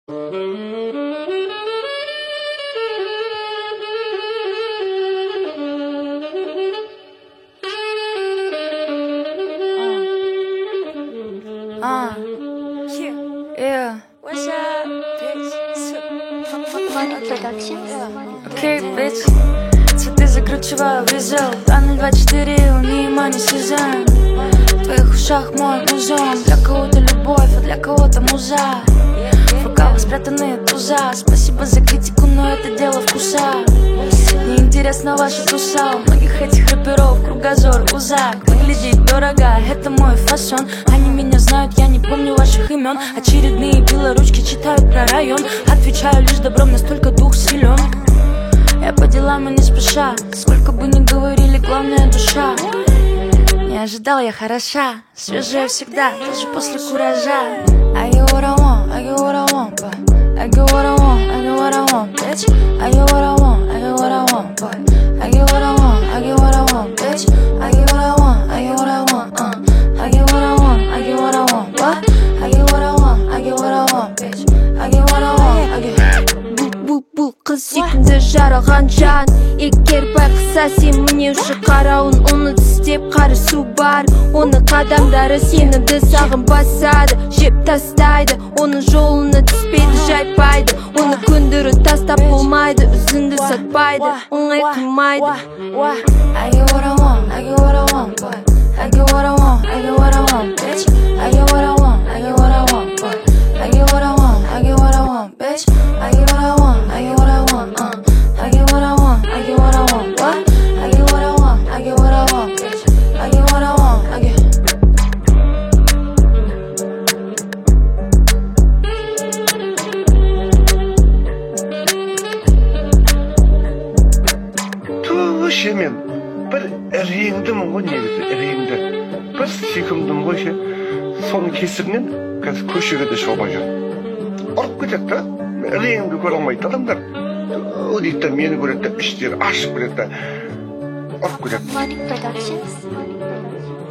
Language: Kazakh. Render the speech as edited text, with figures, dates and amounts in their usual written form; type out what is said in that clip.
Yeah. What's up, bitch? Money Productions. Окей, bitch. Цветы закручиваю в резел 2024, у Нима не сезон. В твоих ушах мой музон. Для кого-то любовь, а для кого-то муза. В рукавах спрятанные туза. Спасибо за критику, но это дело вкуса. Неинтересна ваша туса. У многих этих рэперов кругозор узак. Выглядеть дорого, это мой фасон. Они меня знают, я не помню ваших имен. Очередные белоручки читают про район. Отвечаю лишь добром, настолько дух силен. Я по делам и не спеша. Сколько бы ни говорили, главное душа. Не ожидал, я хороша. Свежая всегда, даже после куража. I get what I want, I get what I want, boy. I get what I want, I get what I want, bitch. I get what I want, I get what I want, boy. I get what I want, I get what I want, bitch. I get what I want, I get what I want, I get what I want, I get what I want, what? I get what I want, I get what I want, bitch. I get what I want, I get. Бұл қыз секілді жаралған жан егер байқаса сен міне уже қарауын оны тістеп қарысу бар оны қадамдары сенімді сағынбасады жеп тастайды оның жолына түспейді жайпайды оны көндіріп тастап болмайды үзінді сатпайды оңай қылмайды I get what I want, I get what I want, boy. I get what I want, I get what I want, bitch. I get what I want, I get what I want, boy. I get what I want, I get what I want, bitch. I get what I want, I get what I want, I get what I want, I get what I want, what? I get what I want, I get what I want, bitch. I get what I want, I get. Туши мен бір іреңдімін ғой негізі іреңді бір сүйкімдім ғой ше соның кесірінен қазір көшеге де шыға алмай жүрмін ұрып кетеді да іреңімді көре алмайды адамдар дейді да мені көреді да іштері ашып кетеді да ұрып кетеді Money Productions.